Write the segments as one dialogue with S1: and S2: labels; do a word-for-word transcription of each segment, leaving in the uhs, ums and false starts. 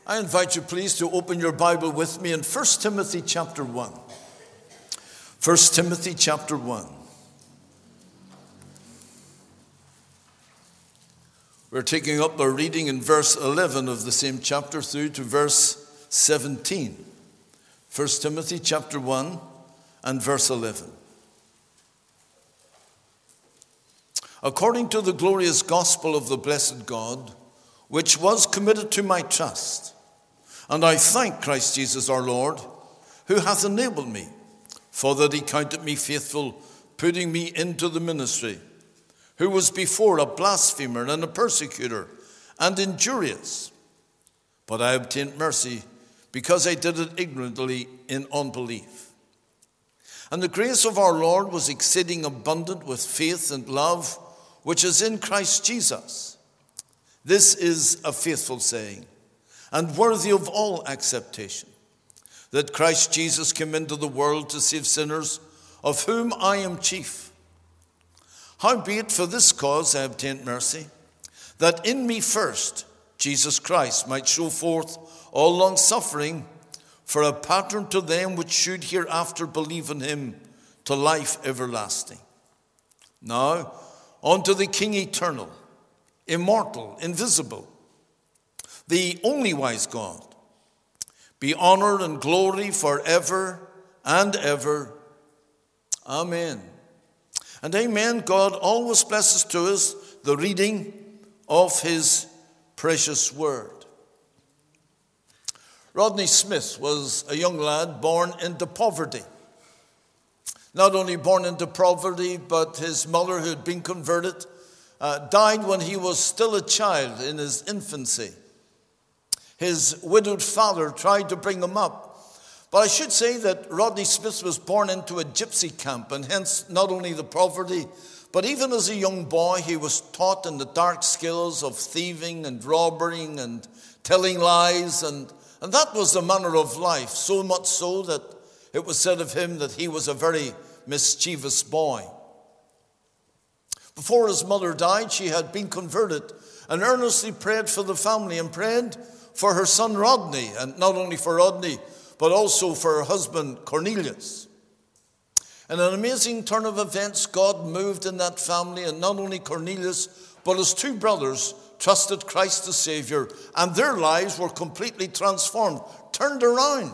S1: I invite you please to open your Bible with me in First Timothy chapter one. First Timothy chapter one. We're taking up our reading in verse eleven of the same chapter through to verse seventeen. First Timothy chapter one and verse eleven. According to the glorious gospel of the blessed God, which was committed to my trust, and I thank Christ Jesus our Lord, who hath enabled me, for that he counted me faithful, putting me into the ministry, who was before a blasphemer and a persecutor and injurious. But I obtained mercy, because I did it ignorantly in unbelief. And the grace of our Lord was exceeding abundant with faith and love, which is in Christ Jesus. This is a faithful saying, and worthy of all acceptation, that Christ Jesus came into the world to save sinners, of whom I am chief. Howbeit for this cause I obtained mercy, that in me first Jesus Christ might show forth all long-suffering, for a pattern to them which should hereafter believe in him to life everlasting. Now unto the King eternal, immortal, invisible, the only wise God, be honor and glory forever and ever. Amen. And amen. God always blesses to us the reading of his precious word. Rodney Smith was a young lad born into poverty. Not only born into poverty, but his mother, who had been converted, uh, died when he was still a child in his infancy. His widowed father tried to bring him up. But I should say that Rodney Smith was born into a gypsy camp, and hence not only the poverty, but even as a young boy, he was taught in the dark skills of thieving and robbery and telling lies, and, and that was the manner of life, so much so that it was said of him that he was a very mischievous boy. Before his mother died, she had been converted and earnestly prayed for the family and prayed for her son Rodney, and not only for Rodney, but also for her husband Cornelius. In an amazing turn of events, God moved in that family, and not only Cornelius, but his two brothers trusted Christ the Savior, and their lives were completely transformed, turned around.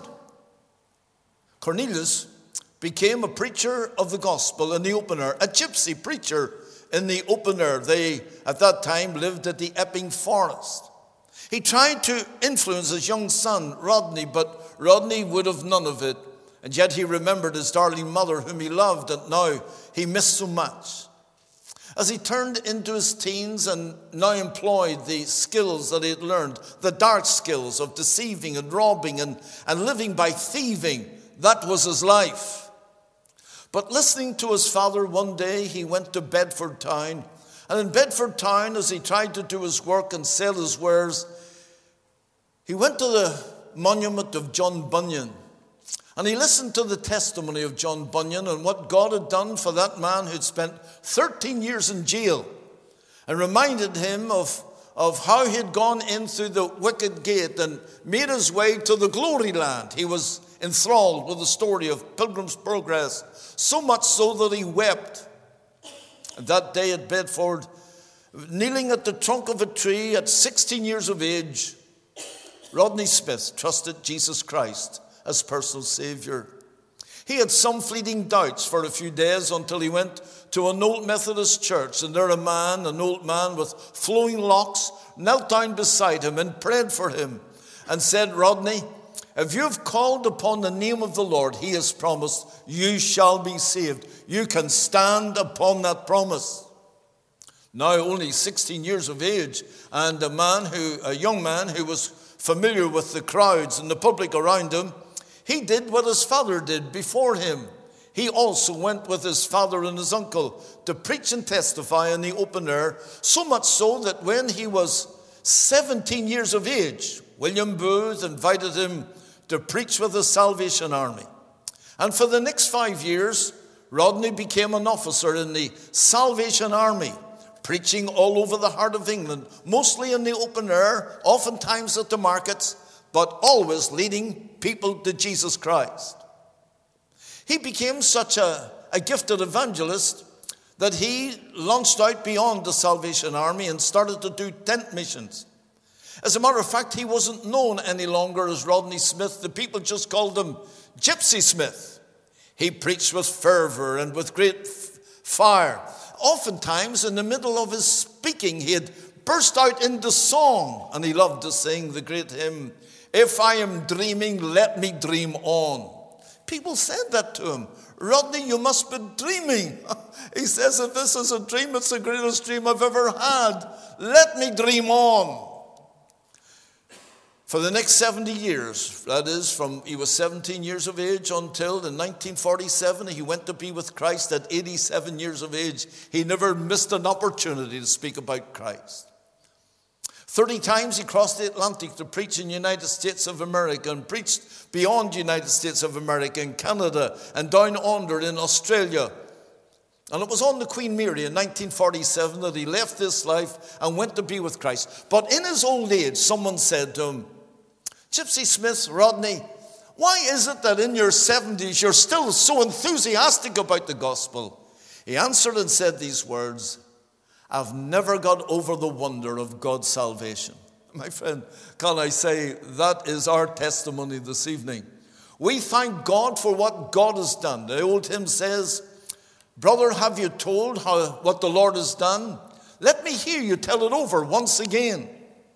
S1: Cornelius became a preacher of the gospel in the open air, a gypsy preacher in the open air. They, at that time, lived at the Epping Forest. He tried to influence his young son, Rodney, but Rodney would have none of it. And yet he remembered his darling mother, whom he loved, and now he missed so much. As he turned into his teens and now employed the skills that he had learned, the dark skills of deceiving and robbing and, and living by thieving, that was his life. But listening to his father, one day he went to Bedford Town. And in Bedford Town, as he tried to do his work and sell his wares, he went to the monument of John Bunyan. And he listened to the testimony of John Bunyan and what God had done for that man who'd spent thirteen years in jail, and reminded him of, of how he'd gone in through the wicket gate and made his way to the glory land. He was enthralled with the story of Pilgrim's Progress, so much so that he wept. And that day at Bedford, kneeling at the trunk of a tree at sixteen years of age, Rodney Smith trusted Jesus Christ as personal Savior. He had some fleeting doubts for a few days until he went to an old Methodist church, and there a man, an old man with flowing locks, knelt down beside him and prayed for him and said, "Rodney, if you have called upon the name of the Lord, he has promised you shall be saved. You can stand upon that promise." Now only sixteen years of age, and a man who, a young man who was familiar with the crowds and the public around him, he did what his father did before him. He also went with his father and his uncle to preach and testify in the open air, so much so that when he was seventeen years of age, William Booth invited him to preach with the Salvation Army. And for the next five years, Rodney became an officer in the Salvation Army, preaching all over the heart of England, mostly in the open air, oftentimes at the markets, but always leading people to Jesus Christ. He became such a, a gifted evangelist that he launched out beyond the Salvation Army and started to do tent missions. As a matter of fact, he wasn't known any longer as Rodney Smith. The people just called him Gypsy Smith. He preached with fervor and with great f- fire. Oftentimes, in the middle of his speaking, he'd burst out into song, and he loved to sing the great hymn, "If I am dreaming, let me dream on." People said that to him. "Rodney, you must be dreaming." He says, "If this is a dream, it's the greatest dream I've ever had. Let me dream on." For the next seventy years, that is, from he was seventeen years of age until in nineteen forty-seven, he went to be with Christ at eighty-seven years of age. He never missed an opportunity to speak about Christ. Thirty times he crossed the Atlantic to preach in the United States of America and preached beyond the United States of America, in Canada, and down under in Australia. And it was on the Queen Mary in nineteen forty-seven that he left this life and went to be with Christ. But in his old age, someone said to him, "Gypsy Smith, Rodney, why is it that in your seventies you're still so enthusiastic about the gospel?" He answered and said these words, "I've never got over the wonder of God's salvation." My friend, can I say that is our testimony this evening. We thank God for what God has done. The old hymn says, "Brother, have you told how what the Lord has done? Let me hear you tell it over once again."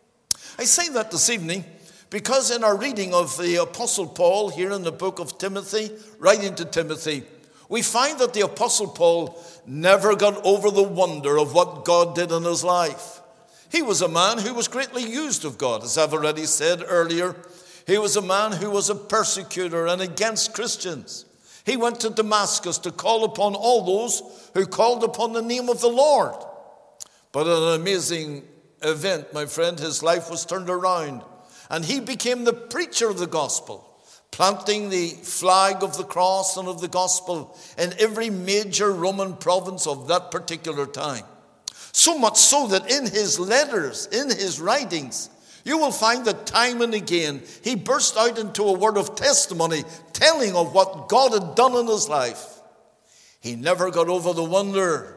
S1: I say that this evening because in our reading of the Apostle Paul here in the book of Timothy, writing to Timothy, we find that the Apostle Paul never got over the wonder of what God did in his life. He was a man who was greatly used of God. As I've already said earlier, he was a man who was a persecutor and against Christians. He went to Damascus to call upon all those who called upon the name of the Lord. But an amazing event, my friend, his life was turned around, and he became the preacher of the gospel, planting the flag of the cross and of the gospel in every major Roman province of that particular time. So much so that in his letters, in his writings, you will find that time and again he burst out into a word of testimony, telling of what God had done in his life. He never got over the wonder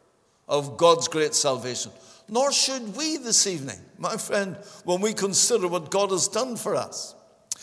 S1: of God's great salvation. Nor should we this evening, my friend, when we consider what God has done for us.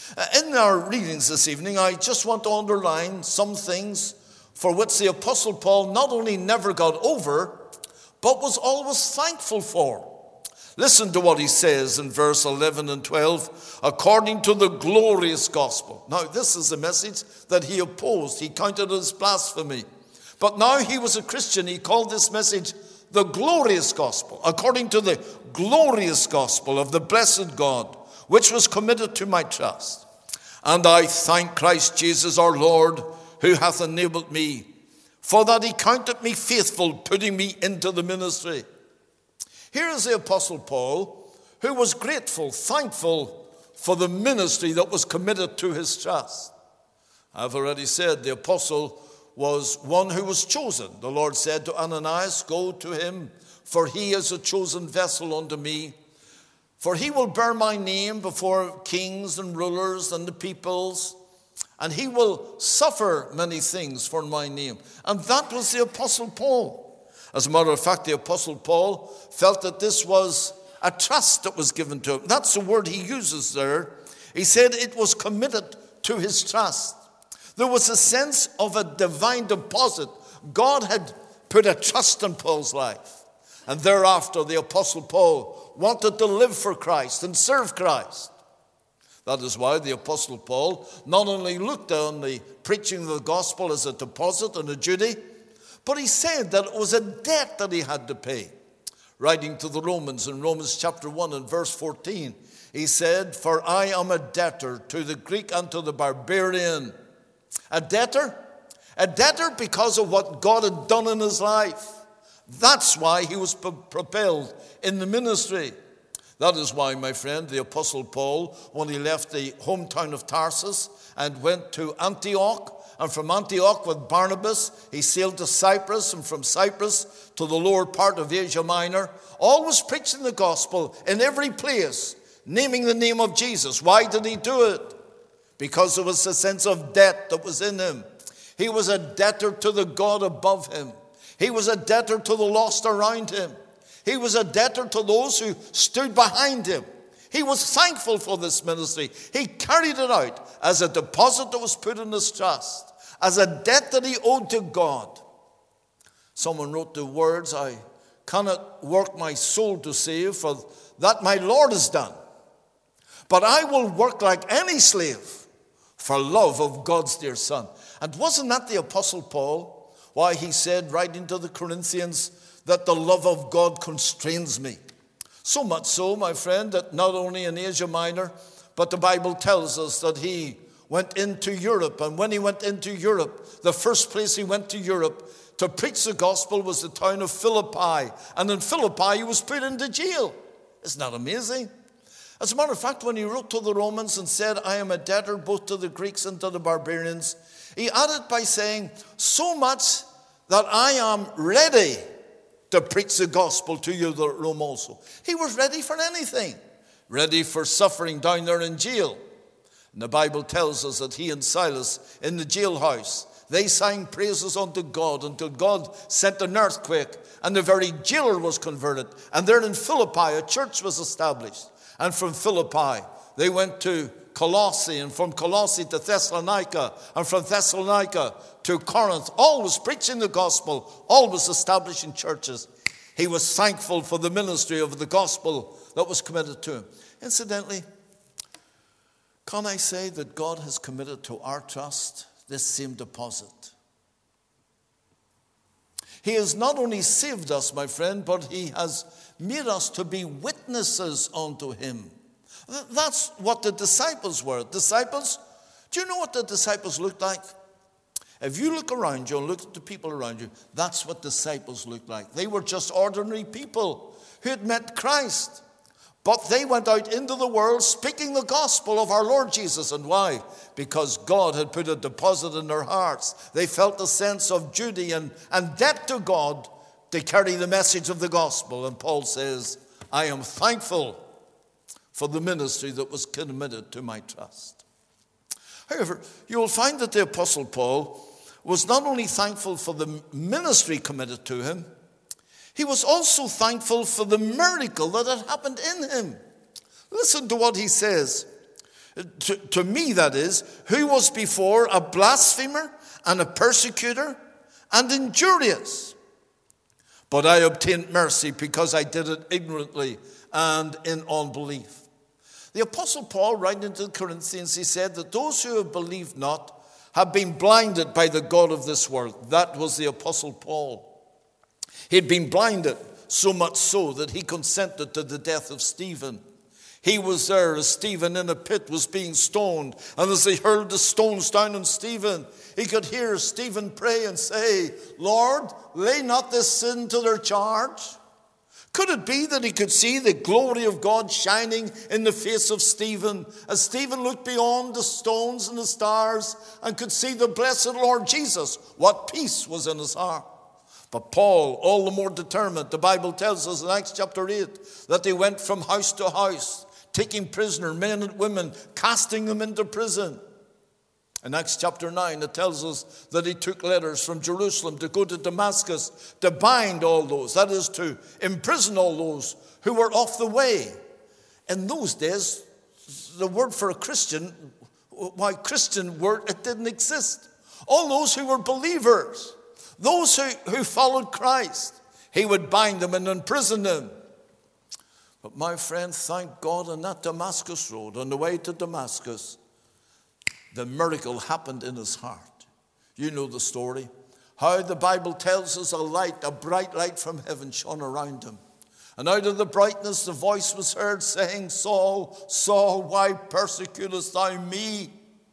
S1: In our readings this evening, I just want to underline some things for which the Apostle Paul not only never got over, but was always thankful for. Listen to what he says in verse eleven and twelve, "According to the glorious gospel." Now, this is a message that he opposed. He counted it as blasphemy. But now he was a Christian. He called this message the glorious gospel, according to the glorious gospel of the blessed God, which was committed to my trust. And I thank Christ Jesus our Lord, who hath enabled me, for that he counted me faithful, putting me into the ministry. Here is the Apostle Paul, who was grateful, thankful for the ministry that was committed to his trust. I've already said the apostle was one who was chosen. The Lord said to Ananias, "Go to him, for he is a chosen vessel unto me. For he will bear my name before kings and rulers and the peoples, and he will suffer many things for my name." And that was the Apostle Paul. As a matter of fact, the Apostle Paul felt that this was a trust that was given to him. That's the word he uses there. He said it was committed to his trust. There was a sense of a divine deposit. God had put a trust in Paul's life. And thereafter, the Apostle Paul wanted to live for Christ and serve Christ. That is why the Apostle Paul not only looked on the preaching of the gospel as a deposit and a duty, but he said that it was a debt that he had to pay. Writing to the Romans in Romans chapter one and verse fourteen, he said, "For I am a debtor to the Greek and to the barbarian." A debtor? A debtor because of what God had done in his life. That's why he was propelled in the ministry. That is why, my friend, the Apostle Paul, when he left the hometown of Tarsus and went to Antioch, and from Antioch with Barnabas, he sailed to Cyprus, and from Cyprus to the lower part of Asia Minor, always preaching the gospel in every place, naming the name of Jesus. Why did he do it? Because there was a sense of debt that was in him. He was a debtor to the God above him. He was a debtor to the lost around him. He was a debtor to those who stood behind him. He was thankful for this ministry. He carried it out as a deposit that was put in his trust, as a debt that he owed to God. Someone wrote the words, I cannot work my soul to save, for that my Lord has done. But I will work like any slave for love of God's dear Son. And wasn't that the Apostle Paul? Why he said, writing to the Corinthians, that the love of God constrains me. So much so, my friend, that not only in Asia Minor, but the Bible tells us that he went into Europe. And when he went into Europe, the first place he went to Europe to preach the gospel was the town of Philippi. And in Philippi, he was put into jail. Isn't that amazing? As a matter of fact, when he wrote to the Romans and said, I am a debtor both to the Greeks and to the barbarians, he added by saying, so much that I am ready to preach the gospel to you that Rome also. He was ready for anything. Ready for suffering down there in jail. And the Bible tells us that he and Silas in the jailhouse, they sang praises unto God until God sent an earthquake and the very jailer was converted. And there in Philippi, a church was established. And from Philippi, they went to Colossae, and from Colossae to Thessalonica, and from Thessalonica to Corinth, always preaching the gospel, always establishing churches. He was thankful for the ministry of the gospel that was committed to him. Incidentally, can I say that God has committed to our trust this same deposit? He has not only saved us, my friend, but he has made us to be witnesses unto him. That's what the disciples were. Disciples, do you know what the disciples looked like? If you look around you and look at the people around you, that's what disciples looked like. They were just ordinary people who had met Christ. But they went out into the world speaking the gospel of our Lord Jesus. And why? Because God had put a deposit in their hearts. They felt a sense of duty and, and debt to God to carry the message of the gospel. And Paul says, I am thankful for the ministry that was committed to my trust. However, you will find that the Apostle Paul was not only thankful for the ministry committed to him, he was also thankful for the miracle that had happened in him. Listen to what he says. To, to me, that is, who was before a blasphemer and a persecutor and injurious. But I obtained mercy because I did it ignorantly and in unbelief. The Apostle Paul, writing to the Corinthians, he said that those who have believed not have been blinded by the God of this world. That was the Apostle Paul. He had been blinded, so much so that he consented to the death of Stephen. He was there as Stephen in a pit was being stoned. And as they hurled the stones down on Stephen, he could hear Stephen pray and say, Lord, lay not this sin to their charge. Could it be that he could see the glory of God shining in the face of Stephen as Stephen looked beyond the stones and the stars and could see the blessed Lord Jesus? What peace was in his heart. But Paul, all the more determined, the Bible tells us in Acts chapter eight that they went from house to house, taking prisoner men and women, casting them into prison. In Acts chapter nine, it tells us that he took letters from Jerusalem to go to Damascus to bind all those, that is, to imprison all those who were off the way. In those days, the word for a Christian, why Christian word, it didn't exist. All those who were believers, those who, who followed Christ, he would bind them and imprison them. But my friend, thank God on that Damascus road, on the way to Damascus, the miracle happened in his heart. You know the story. How the Bible tells us a light, a bright light from heaven shone around him. And out of the brightness the voice was heard saying, Saul, Saul, why persecutest thou me?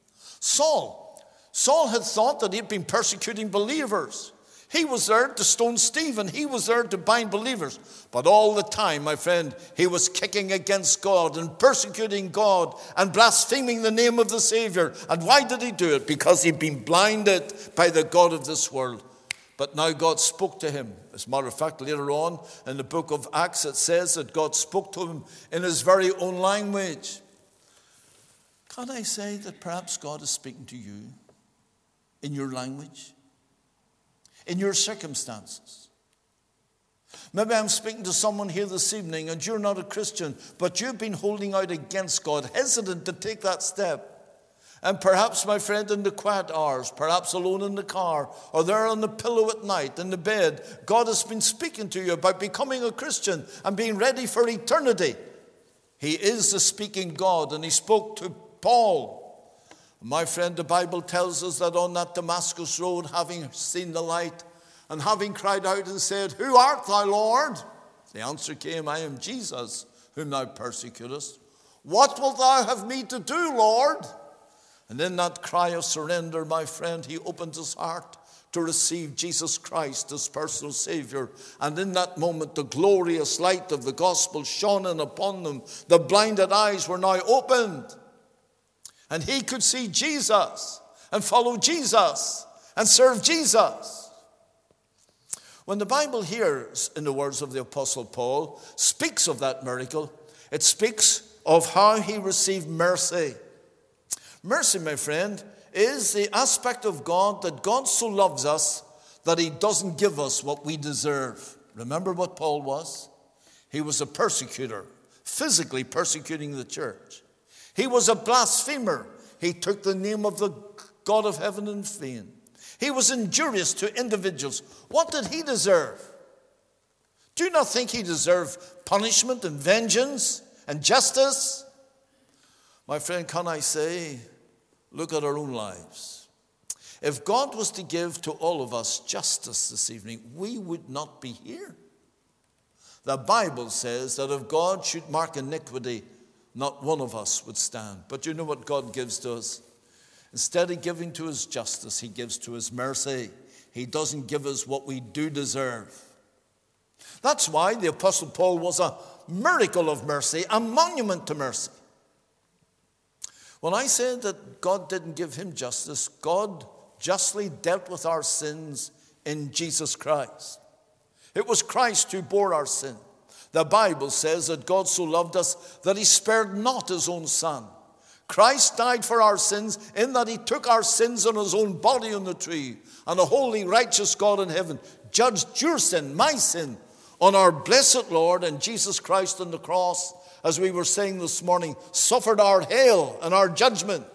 S1: Saul. Saul had thought that he had been persecuting believers. He was there to stone Stephen. He was there to bind believers. But all the time, my friend, he was kicking against God and persecuting God and blaspheming the name of the Savior. And why did he do it? Because he'd been blinded by the God of this world. But now God spoke to him. As a matter of fact, later on in the book of Acts, it says that God spoke to him in his very own language. Can I say that perhaps God is speaking to you in your language, in your circumstances? Maybe I'm speaking to someone here this evening and you're not a Christian, but you've been holding out against God, hesitant to take that step. And perhaps, my friend, in the quiet hours, perhaps alone in the car, or there on the pillow at night, in the bed, God has been speaking to you about becoming a Christian and being ready for eternity. He is the speaking God, and he spoke to Paul. My friend, the Bible tells us that on that Damascus road, having seen the light, and having cried out and said, "Who art thou, Lord?" The answer came, "I am Jesus, whom thou persecutest. What wilt thou have me to do, Lord?" And in that cry of surrender, my friend, he opened his heart to receive Jesus Christ as personal Savior. And in that moment, the glorious light of the gospel shone in upon them. The blinded eyes were now opened. And he could see Jesus and follow Jesus and serve Jesus. When the Bible here, in the words of the Apostle Paul, speaks of that miracle, it speaks of how he received mercy. Mercy, my friend, is the aspect of God that God so loves us that he doesn't give us what we deserve. Remember what Paul was? He was a persecutor, physically persecuting the church. He was a blasphemer. He took the name of the God of heaven in vain. He was injurious to individuals. What did he deserve? Do you not think he deserved punishment and vengeance and justice? My friend, can I say, look at our own lives. If God was to give to all of us justice this evening, we would not be here. The Bible says that if God should mark iniquity, not one of us would stand. But you know what God gives to us? Instead of giving to his justice, he gives to his mercy. He doesn't give us what we do deserve. That's why the Apostle Paul was a miracle of mercy, a monument to mercy. When I said that God didn't give him justice, God justly dealt with our sins in Jesus Christ. It was Christ who bore our sin. The Bible says that God so loved us that he spared not his own son. Christ died for our sins in that he took our sins on his own body on the tree. And a holy, righteous God in heaven judged your sin, my sin, on our blessed Lord and Jesus Christ on the cross. As we were saying this morning, suffered our hail and our judgment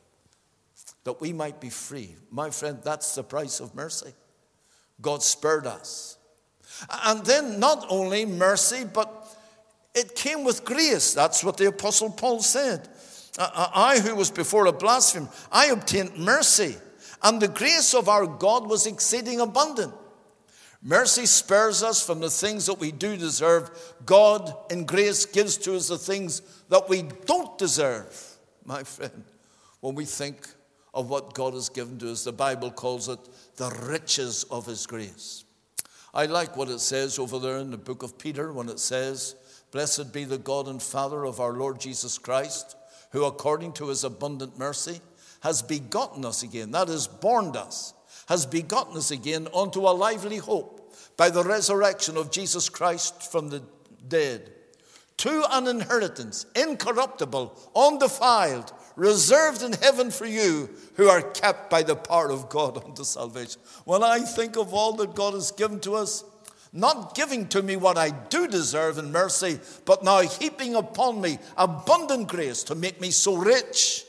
S1: that we might be free. My friend, that's the price of mercy. God spared us. And then not only mercy, but it came with grace. That's what the Apostle Paul said. I, who was before a blasphemer, I obtained mercy, and the grace of our God was exceeding abundant. Mercy spares us from the things that we do deserve. God in grace gives to us the things that we don't deserve. My friend, when we think of what God has given to us, the Bible calls it the riches of his grace. I like what it says over there in the book of Peter when it says, "Blessed be the God and Father of our Lord Jesus Christ, who according to his abundant mercy has begotten us again," that is, born us, has begotten us again unto a lively hope by the resurrection of Jesus Christ from the dead, to an inheritance incorruptible, undefiled, reserved in heaven for you, who are kept by the power of God unto salvation. When I think of all that God has given to us, not giving to me what I do deserve in mercy, but now heaping upon me abundant grace to make me so rich.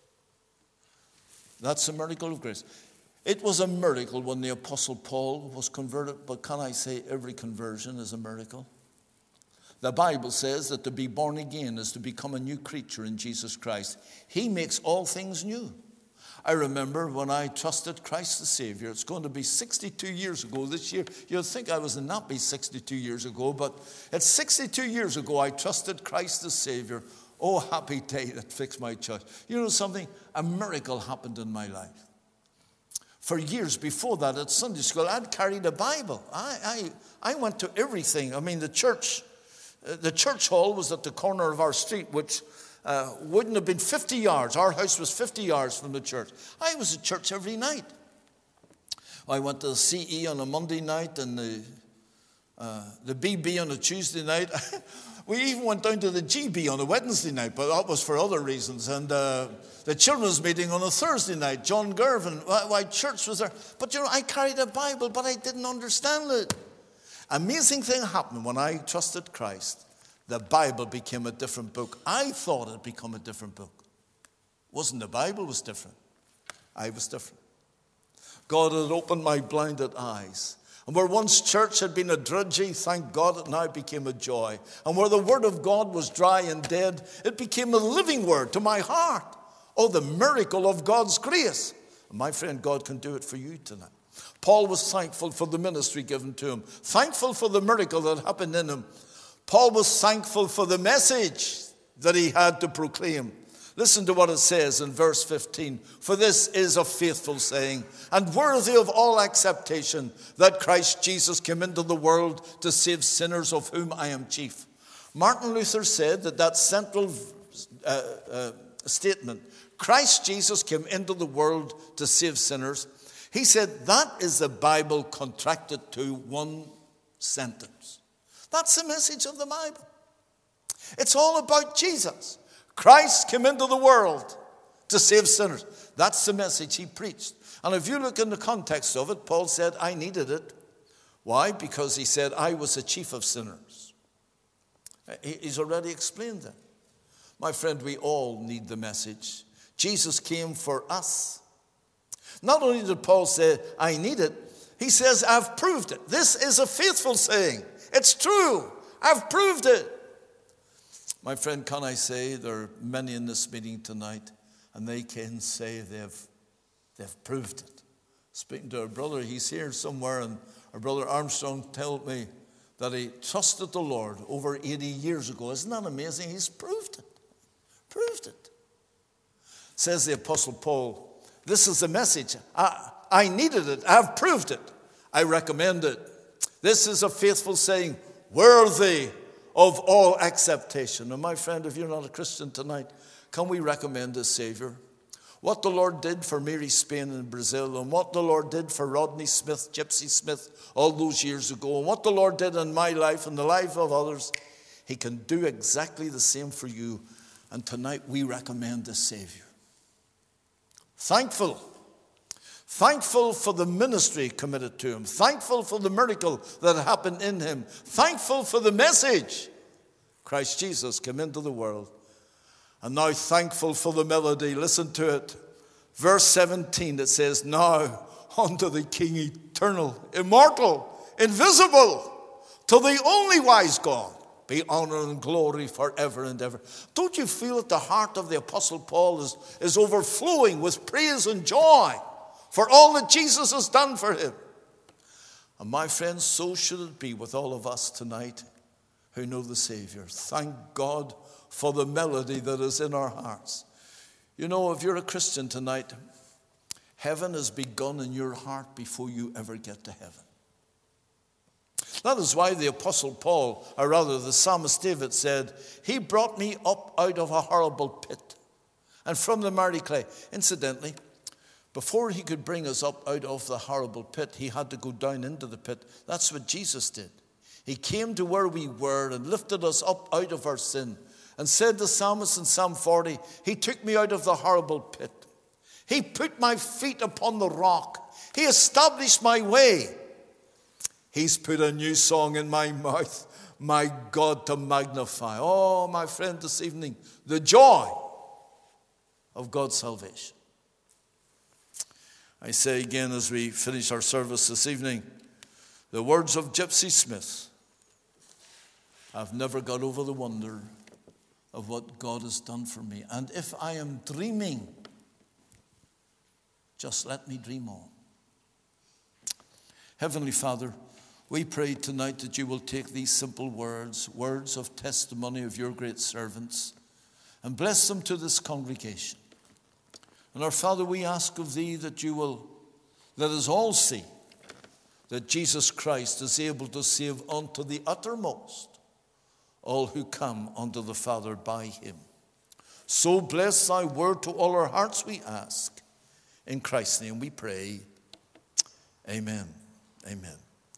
S1: That's a miracle of grace. It was a miracle when the Apostle Paul was converted, but can I say every conversion is a miracle? The Bible says that to be born again is to become a new creature in Jesus Christ. He makes all things new. I remember when I trusted Christ the Savior. It's going to be sixty-two years ago this year. You'd think I was in that be sixty-two years ago, but it's sixty-two years ago I trusted Christ the Savior. Oh, happy day that fixed my church. You know something? A miracle happened in my life. For years before that at Sunday school, I'd carried a Bible. I, I, I went to everything. I mean, the church, the church hall was at the corner of our street, which Uh, wouldn't have been fifty yards. Our house was fifty yards from the church. I was at church every night. I went to the C E on a Monday night and the, uh, the B B on a Tuesday night. We even went down to the G B on a Wednesday night, but that was for other reasons. And uh, the children's meeting on a Thursday night, John Gervin, why, why church was there. But you know, I carried a Bible, but I didn't understand it. Amazing thing happened when I trusted Christ. The Bible became a different book. I thought it had become a different book. It wasn't the Bible was different. I was different. God had opened my blinded eyes. And where once church had been a drudgery, thank God it now became a joy. And where the word of God was dry and dead, it became a living word to my heart. Oh, the miracle of God's grace. And my friend, God can do it for you tonight. Paul was thankful for the ministry given to him, thankful for the miracle that happened in him. Paul was thankful for the message that he had to proclaim. Listen to what it says in verse fifteen. For this is a faithful saying and worthy of all acceptation that Christ Jesus came into the world to save sinners, of whom I am chief. Martin Luther said that that central uh, uh, statement, Christ Jesus came into the world to save sinners, he said that is the Bible contracted to one sentence. That's the message of the Bible. It's all about Jesus. Christ came into the world to save sinners. That's the message he preached. And if you look in the context of it, Paul said, I needed it. Why? Because he said, I was the chief of sinners. He's already explained that. My friend, we all need the message. Jesus came for us. Not only did Paul say, I need it, he says, I've proved it. This is a faithful saying. It's true. I've proved it. My friend, can I say there are many in this meeting tonight, and they can say they've, they've proved it. Speaking to our brother, he's here somewhere, and our brother Armstrong told me that he trusted the Lord over eighty years ago. Isn't that amazing? He's proved it. Proved it. Says the Apostle Paul, this is the message. I, I needed it. I've proved it. I recommend it. This is a faithful saying, worthy of all acceptation. And my friend, if you're not a Christian tonight, can we recommend a Savior? What the Lord did for Mary Spain in Brazil, and what the Lord did for Rodney Smith, Gypsy Smith, all those years ago, and what the Lord did in my life and the life of others, he can do exactly the same for you. And tonight we recommend a Savior. Thankful. Thankful for the ministry committed to him. Thankful for the miracle that happened in him. Thankful for the message. Christ Jesus came into the world. And now thankful for the melody. Listen to it. Verse seventeen, it says, now unto the King eternal, immortal, invisible, to the only wise God, be honor and glory forever and ever. Don't you feel that the heart of the Apostle Paul is, is overflowing with praise and joy for all that Jesus has done for him? And my friends, so should it be with all of us tonight who know the Savior. Thank God for the melody that is in our hearts. You know, if you're a Christian tonight, heaven has begun in your heart before you ever get to heaven. That is why the Apostle Paul, or rather the psalmist David, said, he brought me up out of a horrible pit and from the miry clay. Incidentally, before he could bring us up out of the horrible pit, he had to go down into the pit. That's what Jesus did. He came to where we were and lifted us up out of our sin. And said the psalmist in Psalm forty, he took me out of the horrible pit. He put my feet upon the rock. He established my way. He's put a new song in my mouth, my God to magnify. Oh, my friend, this evening, the joy of God's salvation. I say again as we finish our service this evening, the words of Gypsy Smith, I've never got over the wonder of what God has done for me. And if I am dreaming, just let me dream on. Heavenly Father, we pray tonight that you will take these simple words, words of testimony of your great servants, and bless them to this congregation. And our Father, we ask of thee that you will let us all see that Jesus Christ is able to save unto the uttermost all who come unto the Father by him. So bless thy word to all our hearts, we ask. In Christ's name we pray. Amen. Amen.